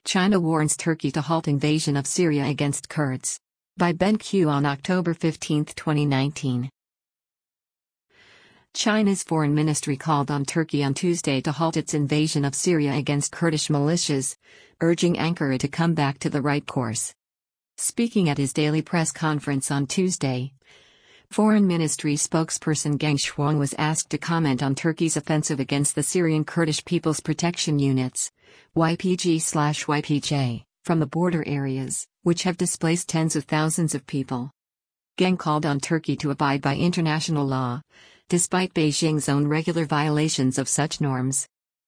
China warns Turkey to halt invasion of Syria against Kurds. By Ben Q on October 15, 2019. China's foreign ministry called on Turkey on Tuesday to halt its invasion of Syria against Kurdish militias, urging Ankara to come back to the right course. Speaking at his daily press conference on Tuesday, Foreign Ministry spokesperson Geng Shuang was asked to comment on Turkey's offensive against the Syrian Kurdish People's Protection Units, YPG/YPJ, from the border areas, which have displaced tens of thousands of people. Geng called on Turkey to abide by international law, despite Beijing's own regular violations of such norms.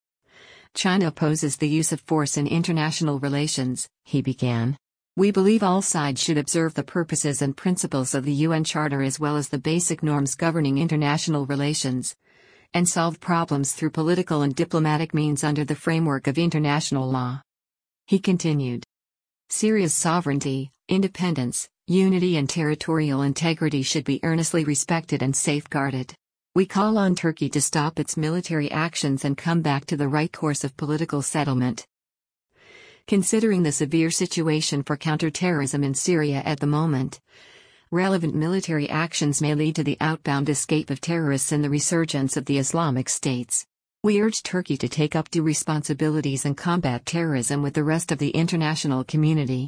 China opposes the use of force in international relations, he began. We believe all sides should observe the purposes and principles of the UN Charter as well as the basic norms governing international relations, and solve problems through political and diplomatic means under the framework of international law. He continued. Syria's sovereignty, independence, unity and territorial integrity should be earnestly respected and safeguarded. We call on Turkey to stop its military actions and come back to the right course of political settlement. Considering the severe situation for counterterrorism in Syria at the moment, relevant military actions may lead to the outbound escape of terrorists and the resurgence of the Islamic States. We urge Turkey to take up due responsibilities and combat terrorism with the rest of the international community.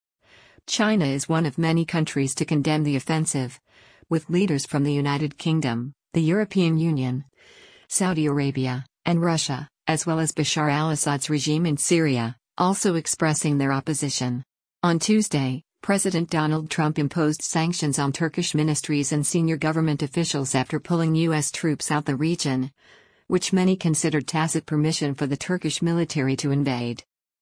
China is one of many countries to condemn the offensive, with leaders from the United Kingdom, the European Union, Saudi Arabia, and Russia, as well as Bashar al-Assad's regime in Syria, also expressing their opposition. On Tuesday, President Donald Trump imposed sanctions on Turkish ministries and senior government officials after pulling U.S. troops out the region, which many considered tacit permission for the Turkish military to invade.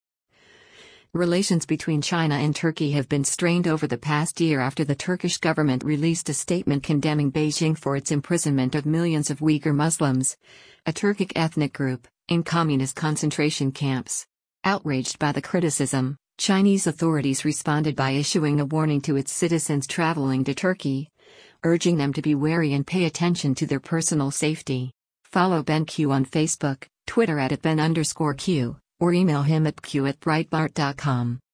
Relations between China and Turkey have been strained over the past year after the Turkish government released a statement condemning Beijing for its imprisonment of millions of Uyghur Muslims, a Turkic ethnic group, in communist concentration camps. Outraged by the criticism, Chinese authorities responded by issuing a warning to its citizens traveling to Turkey, urging them to be wary and pay attention to their personal safety. Follow Ben Q on Facebook, Twitter @Ben_Q, or email him at q@breitbart.com.